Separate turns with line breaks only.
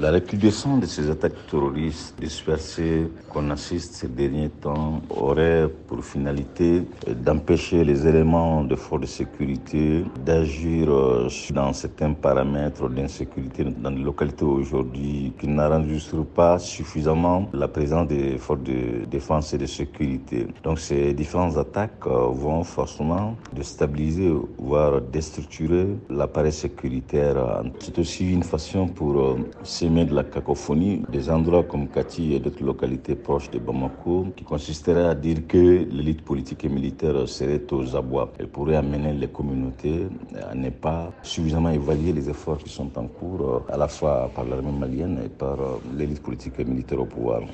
La recrudescence de ces attaques terroristes dispersées qu'on assiste ces derniers temps aurait pour finalité d'empêcher les éléments de force de sécurité d'agir dans certains paramètres d'insécurité dans les localités aujourd'hui qui n'enregistrent pas suffisamment la présence des forces de défense et de sécurité. Donc ces différentes attaques vont forcément déstabiliser, voire déstructurer l'appareil sécuritaire. C'est aussi une façon pour semer de la cacophonie, des endroits comme Kati et d'autres localités proches de Bamako, qui consisterait à dire que l'élite politique et militaire serait aux abois. Elle pourrait amener les communautés à ne pas suffisamment évaluer les efforts qui sont en cours, à la fois par l'armée malienne et par l'élite politique et militaire au pouvoir.